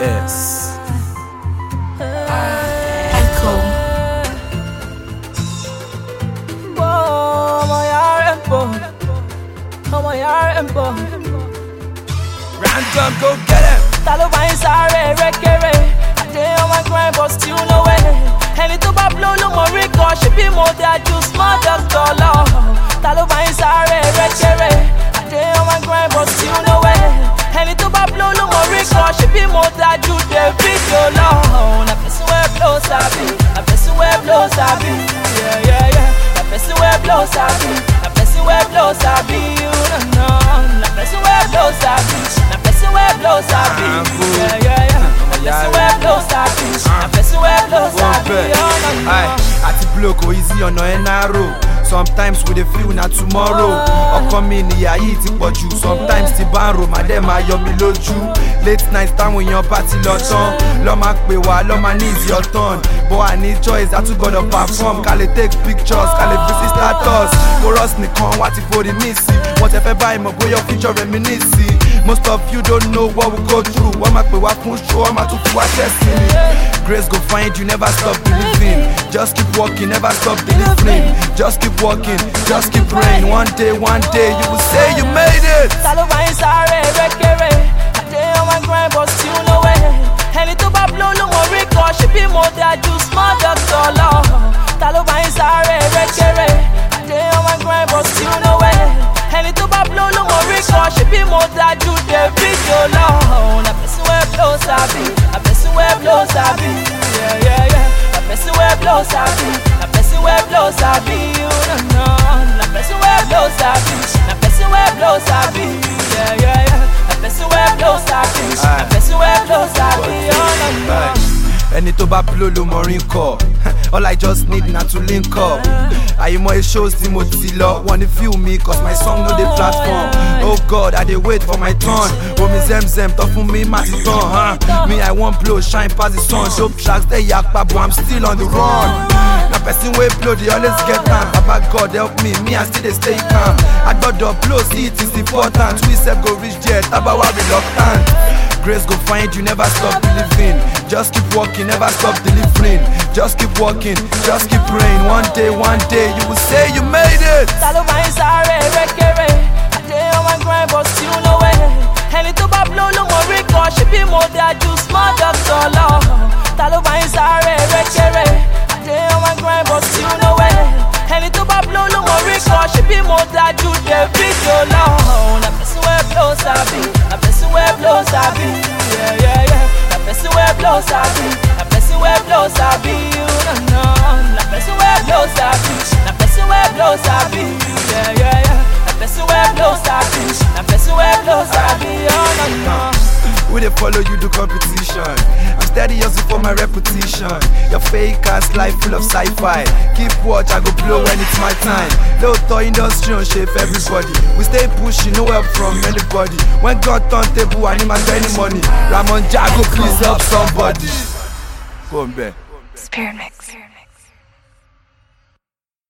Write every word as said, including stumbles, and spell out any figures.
S. Echo. Random, go get him. Talo bá ń sáré rékéré, àdé on my grind but still no way. Ẹni tó bá blow ló mọ rí kan, ṣebí mo dájú small doctor lọ. Talo bá ń sáré rékéré, àdé on my grind but still no way. Ẹni tó bá blow ló mọ rí kan, ṣebí mo dájú Davido lọ. Na person wey blow sabi, na person wey blow sabi, yeah yeah yeah. Na person wey blow sabi, na person wey blow sabi, you don't know. Na person wey blow sabi, na person wey blow sabi, yeah yeah yeah. Na person wey blow sabi, na person wey blow sabi, you don't know. Àti blow kò easy ọ̀nà ẹ̀ narrow. Sometimes we dey feel na tomorrow. Ọkọ mi níyà yìí ti pọ̀ jù. Sometimes ti bá ń ro màá dẹ̀ máa yọ mi lójú. Late night táwọn èèyàn bá ti lọ tán. Lọ́ máa pè wá, lọ́ máa ní is your turn. But I need choice, I too gbọ́dọ̀ perform. Ká lè take pictures, ká lè visit status. Chorus nìkan wá ti forí mí sí. Wọ́n tẹ fẹ́ báyìí mọ̀ bóyá future rẹ̀ mi ní sí. Most of you don't know what we go through. Wọ́n máa pè wá fún show, wọ́n máa tún fi wá ṣẹ́sì mi. Grace go find you, never stop believing. Just keep walking, never stop delivering. Just keep walking, just keep praying. One day, one day, you will say you made it. Talo bá ń sáré rékéré, àdé on my grind but still no way. Ẹni tó bá blow ló mọ rí kan, ṣebí mo dájú small doctor lọ. Talo bá ń sáré rékéré, àdé on my grind but still no way. Ẹni tó bá blow ló mọ rí kan, ṣebí mo dájú Davido lọ. Na person wey blow sabi, na person wey blow sabi, yeah yeah yeah. Na person wey blow sabi, na person wey blow sabi, you don't know. Na person wey blow sabi, na person wey blow sabi, yeah yeah yeah. Na person wey blow sabi, na person wey blow sabi, you don't know. Ẹni tó bá blow ló mọ rí kọ. All I just need na to link up. Àyìnmọ́ shows tí mo ti lọ. Wọ́n ní feel me cause my song no dey platform. Oh God, I dey wait for my turn. Omi zemzem tó fún mi má ti tán. Huh? Me I wan blow shine pass the sun. Dope tracks dey yapa but I'm still on the run. Na person wey blow dey always get am. Baba God help me, me I still dey stay calm. Agbọ́dọ̀ blow sí it is important. We sef go reach there, tabawa reluctant. Grace go find you, never stop believing. Just keep walking, never stop delivering. Just keep walking, just keep praying. One day, one day, you will say you made it. Talo bá ń sáré rékéré, àdé on my grind but still no way. Ẹni tó bá blow ló mọ rí kan, ṣebí mo dájú small doctor lọ. Talo bá ń sáré rékéré, àdé on my grind but still no way. Ẹni tó bá blow ló mọ rí kan, ṣebí mo dájú Davido lọ. Na person wey blow sabi, na person wey blow sabi, yeah yeah yeah. Na person wey blow sabi, na person wey blow sabi, you don't know. Na person wey blow sabi, na person wey blow sabi, yeah yeah yeah. Na person wey blow sabi, na person wey blow sabi, you don't know. We dey follow you do competition. I'm steady hustle for my repetition. Your fake ass life full of sci-fi. Keep watch, I go blow when it's my time. Lóòótọ́ industry on shape everybody. We stay pushing, no help from anybody. When God turn table, I need my any money. Ramon Jago, please help somebody. Go on, back. Spirit Mix.